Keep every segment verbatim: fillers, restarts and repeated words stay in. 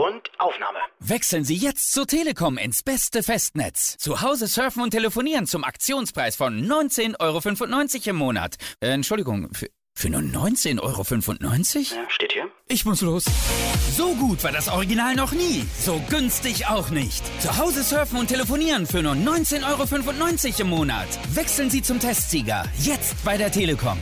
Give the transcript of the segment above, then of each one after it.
Und Aufnahme. Wechseln Sie jetzt zur Telekom ins beste Festnetz. Zu Hause surfen und telefonieren zum Aktionspreis von neunzehn Euro fünfundneunzig im Monat. Äh, Entschuldigung, für, für nur neunzehn Euro fünfundneunzig? Ja, steht hier. Ich muss los. So gut war das Original noch nie. So günstig auch nicht. Zu Hause surfen und telefonieren für nur neunzehn Euro fünfundneunzig im Monat. Wechseln Sie zum Testsieger. Jetzt bei der Telekom.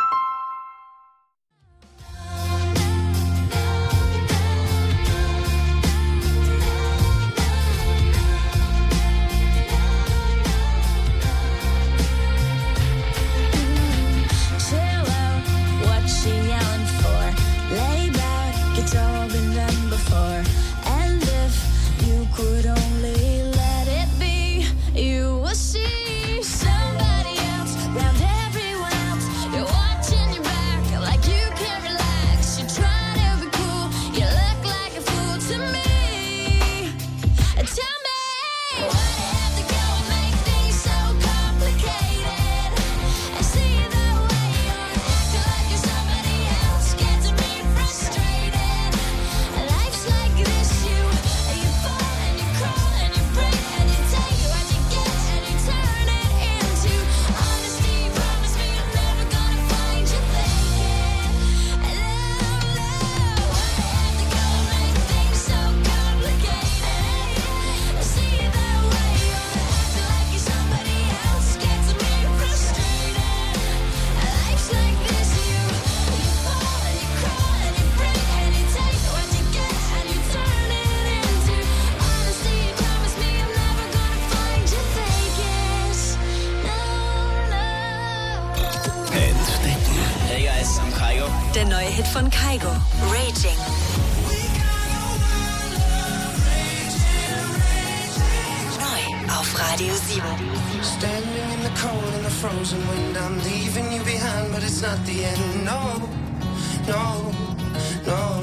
Der neue Hit von Kygo, Raging. Neu auf Radio sieben. Standing in the cold and the frozen wind, I'm leaving you behind, but it's not the end. No, no, no.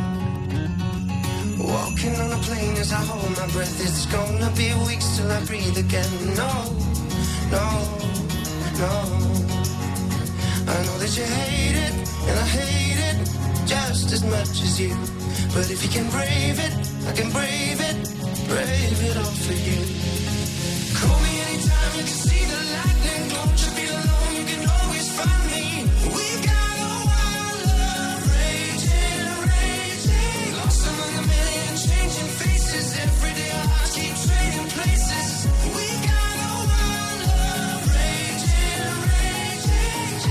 Walking on a plane as I hold my breath, it's gonna be weeks till I breathe again. No, no, no. I know that you hate it, and I hate it just as much as you. But if you can brave it, I can brave it, brave it all for you. Call me anytime, you can see the lightning. Don't you feel alone, you can always find me. We got a wild love, raging, raging. Lost among a million changing faces. Every day our hearts keep trading places. We got a wild love, raging, raging.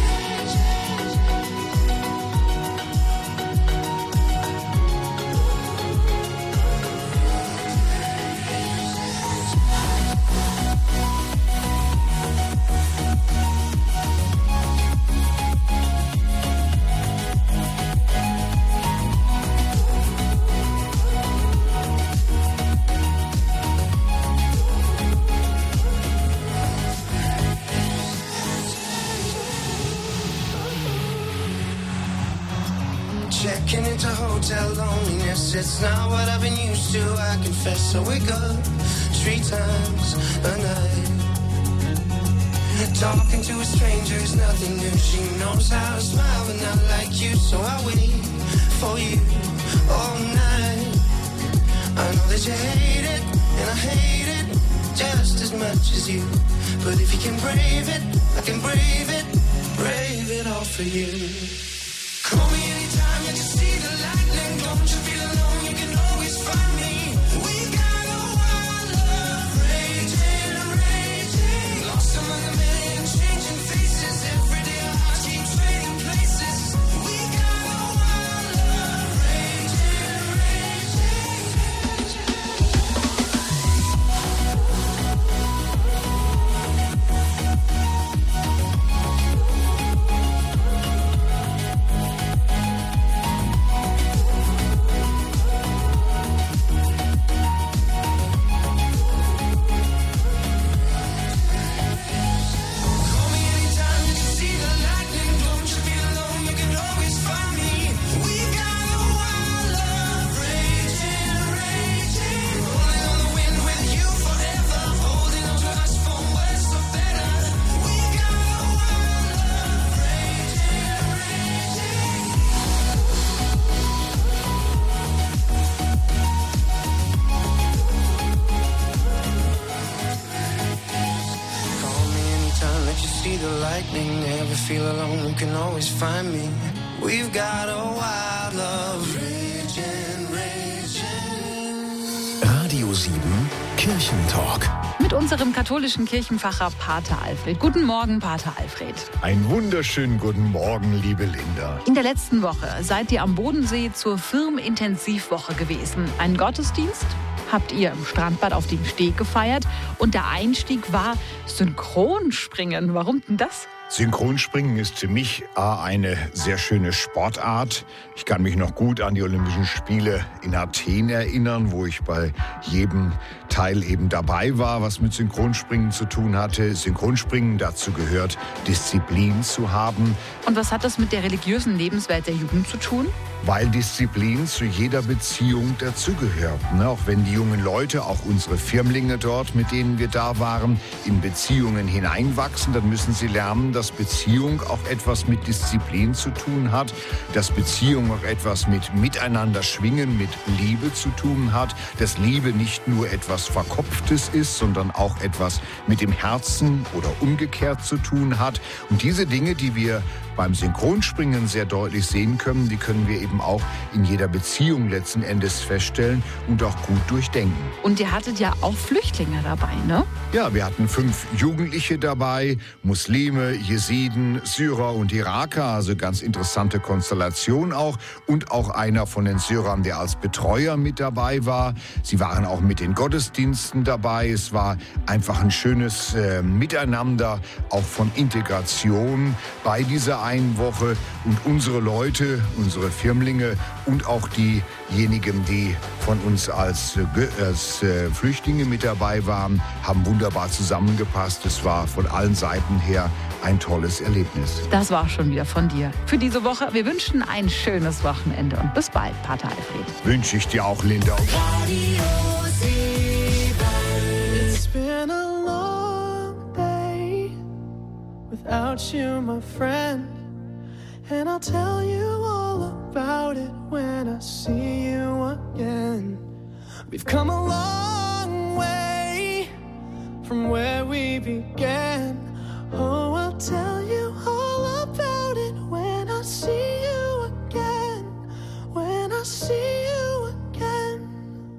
Checking into hotel loneliness, it's not what I've been used to, I confess. So we go three times a night. Talking to a stranger is nothing new. She knows how to smile, but not like you. So I wait for you all night. I know that you hate it, and I hate it just as much as you. But if you can brave it, I can brave it, brave it all for you. Call me anytime, you can see the lightning. Don't you feel alone, you can always find me. We got a wild love, raging, raging. Lost among a million changing faces. Every day our hearts keep trading places. We got a wild love, raging, raging. the lightning, never feel alone, you can always find me. We've got a wild love, raging, raging. Radio sieben Kirchentalk. Mit unserem katholischen Kirchenpfarrer Pater Alfred. Guten Morgen, Pater Alfred. Einen wunderschönen guten Morgen, liebe Linda. In der letzten Woche seid ihr am Bodensee zur Firmenintensivwoche gewesen. Ein Gottesdienst habt ihr im Strandbad auf dem Steg gefeiert und der Einstieg war Synchronspringen. Warum denn das? Synchronspringen ist für mich eine sehr schöne Sportart. Ich kann mich noch gut an die Olympischen Spiele in Athen erinnern, wo ich bei jedem Teil eben dabei war, was mit Synchronspringen zu tun hatte. Synchronspringen, dazu gehört, Disziplin zu haben. Und was hat das mit der religiösen Lebenswelt der Jugend zu tun? Weil Disziplin zu jeder Beziehung dazugehört. Ne? Auch wenn die jungen Leute, auch unsere Firmlinge dort, mit denen wir da waren, in Beziehungen hineinwachsen, dann müssen sie lernen, dass Beziehung auch etwas mit Disziplin zu tun hat, dass Beziehung auch etwas mit Miteinander schwingen, mit Liebe zu tun hat, dass Liebe nicht nur etwas Verkopftes ist, sondern auch etwas mit dem Herzen oder umgekehrt zu tun hat. Und diese Dinge, die wir beim Synchronspringen sehr deutlich sehen können, die können wir eben auch in jeder Beziehung letzten Endes feststellen und auch gut durchdenken. Und ihr hattet ja auch Flüchtlinge dabei, ne? Ja, wir hatten fünf Jugendliche dabei, Muslime, Jesiden, Syrer und Iraker, also ganz interessante Konstellation auch. Und auch einer von den Syrern, der als Betreuer mit dabei war. Sie waren auch mit den Gottesdiensten dabei. Es war einfach ein schönes äh, Miteinander, auch von Integration bei dieser einen Woche. Und unsere Leute, unsere Firmlinge und auch diejenigen, die von uns als, äh, als äh, Flüchtlinge mit dabei waren, haben wunderbar zusammengepasst. Es war von allen Seiten her ein tolles Erlebnis. Das war schon wieder von dir für diese Woche. Wir wünschen ein schönes Wochenende und bis bald, Pater Alfred. Wünsche ich dir auch, Linda. Radio sieben. It's been a long day without you, my friend. And I'll tell you all about it when I see you again. We've come a long way from where we began. Oh, I'll tell you all about it when I see you again. When I see you again.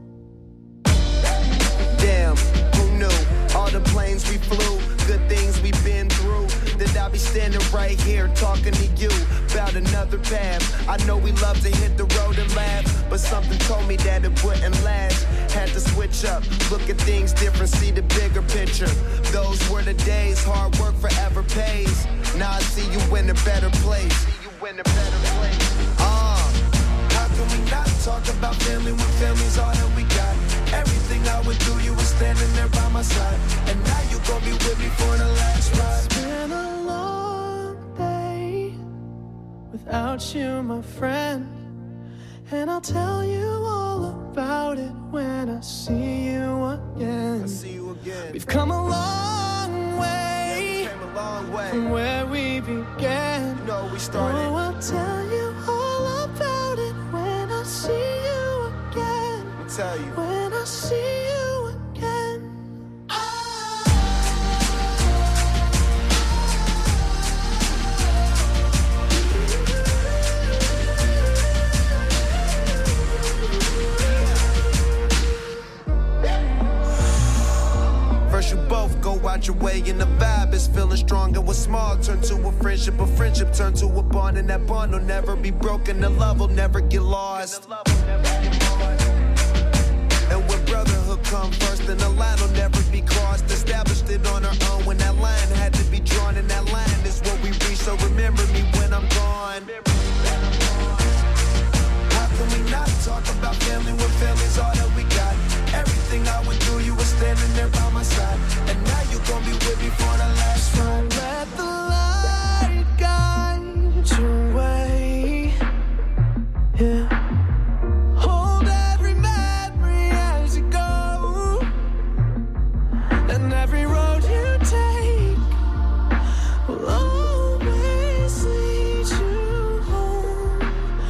Damn, who knew? All the planes we flew, good things we've been through. That I'll be standing right here talking to you about another path. I know we love to hit the road and laugh, but something told me that it wouldn't last. Had to switch up, look at things different, see the bigger picture. Those were the days, hard work forever pays. Now I see you in a better place. See you in a better place. Ah, uh, how can we not talk about family when family's all that we got? Everything I went through, you were standing there by my side, and now you gon' be with me for the last ride. It's been a long day without you, my friend. And I'll tell you all about it when I see you again. I see you again. We've come a long way, yeah, we came a long way from where we began. You know we started. Oh, I'll tell you all about it when I see you again. I'll tell you. When I see you again. First you both go out your way and the vibe is feeling strong, and what's small turn to a friendship, a friendship turn to a bond, and that bond will never be broken, the love will never get lost. And when brotherhood come first, then the line will never be crossed. Established it on our own when that line had to be drawn, and that line is what we reach, so remember me when I'm gone. How can we not talk about family when family's all that we got? Everything I went through, you were standing there by my side, and now you gon' be with me for the last ride. Let the light guide your way. Yeah. Hold every memory as you go, and every road you take will always lead you home.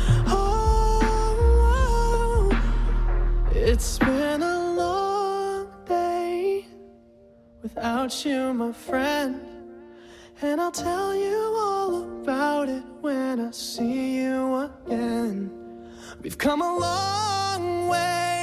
Oh, it's been a long day without you, my friend. And I'll tell you all about it when I see you again. We've come a long way.